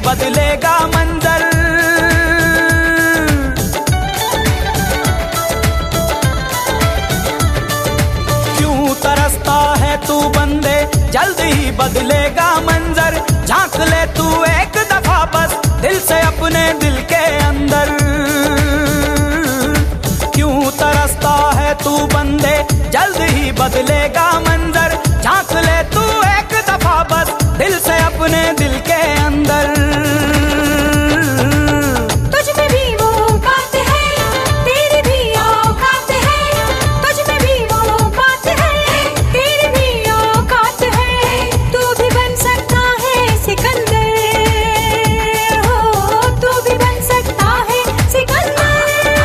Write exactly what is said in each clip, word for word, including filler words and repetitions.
बदलेगा मंजर। क्यों तरसता है तू बंदे, जल्द ही बदलेगा मंजर। झांक ले तू एक दफा बस दिल से अपने दिल के अंदर। क्यों तरसता है तू बंदे, जल्द ही बदलेगा मंजर। झांक ले तू एक दफा बस दिल से अपने दिल के अंदर। तुझ में भी वो बात है, तेरी भी औकात है। तुझ में भी वो बात है, तेरी भी औकात है। तू भी बन सकता है सिकंदर, हो तू भी बन सकता है सिकंदर।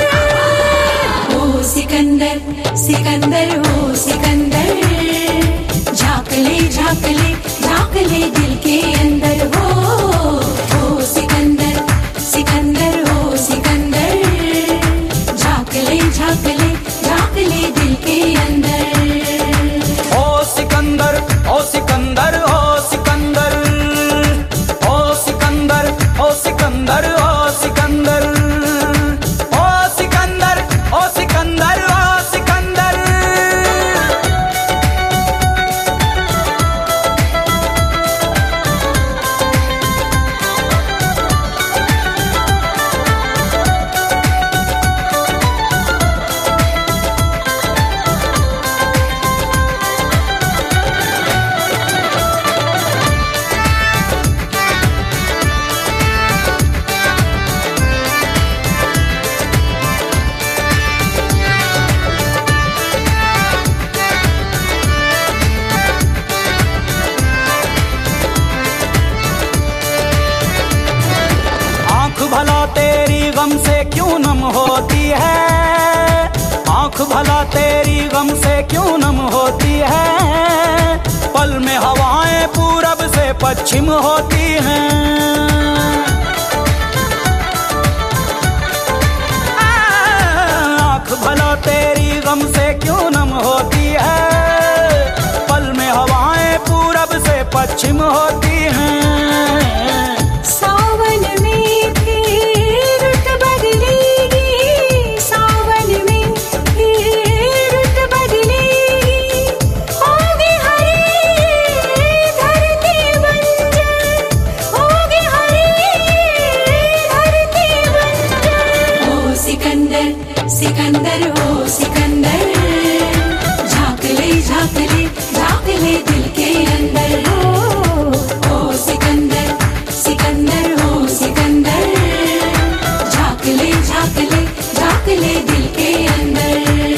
ओ सिकंदर सिकंदर हो सिकंदर, झांक ले झांक ले झांक ले दिल के अंदर। हो ओ सिकंदर सिकंदर हो सिकंदर, झांक ले झांक ले झांक ले दिल के अंदर। ओ सिकंदर ओ सिकंदर ओ सिकंदर, ओ सिकंदर ओ सिकंदर ओ सिकंदर, ओ सिकंदर ओ सिकंदर ओ सिकंदर। भला तेरी गम से क्यों नम होती है, आंख भला तेरी गम से क्यों नम होती है। पल में हवाएं पूरब से पश्चिम होती हैं। आंख भला तेरी गम से क्यों नम होती है। पल में हवाएं पूरब से पश्चिम होती हैं। सावन में रुत बदलेगी, सावन में रुत बदलेगी। होगी हरी धरती बंजर, होगी हरी धरती बंजर। ओ सिकंदर सिकंदर हो सिकंदर, झांक ले झांक ले झांक ले दिल के अंदर। हो ओ सिकंदर सिकंदर हो सिकंदर, झांक ले झांक ले झांक ले दिल के अंदर।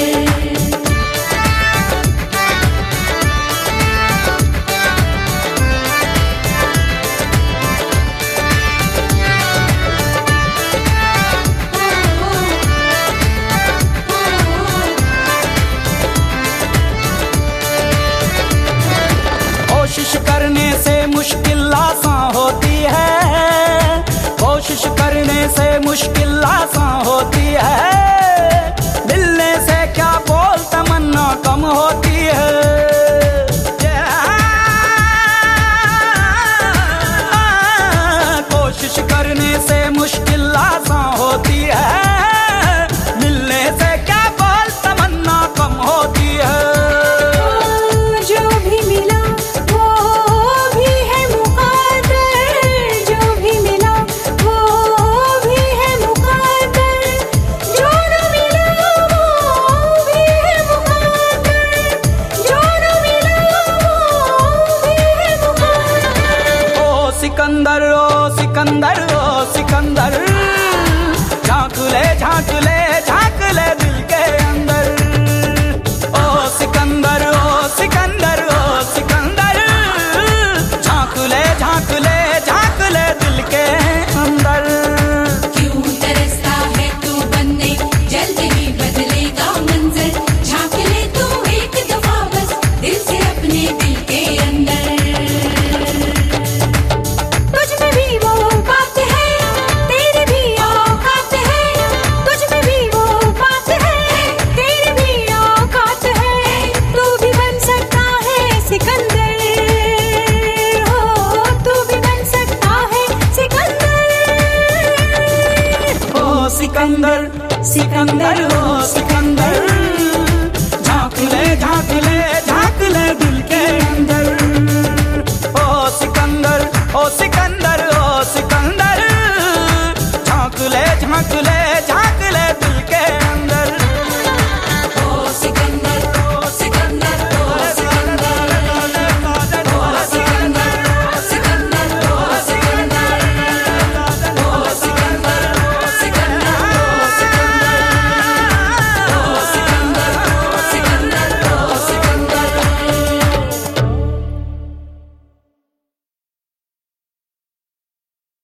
कोशिश करने से मुश्किल आसान होती है, कोशिश करने से मुश्किल आसान होती है। मिलने से क्या बोल तमन्ना कम होती है। कोशिश करने से मुश्किल आसान होती है। मिलने से क्या बोल तमन्ना कम होती है। जो भी मिला वो भी है मुकद्दर, जो भी मिला वो भी है मुकद्दर। जो सिकंदर सिकंदर हो सिकंदर, झांक ले झांक ले झांक ले दिल के अंदर। ओ सिकंदर ओ सिकंदर ओ सिकंदर, झांक ले झांक ले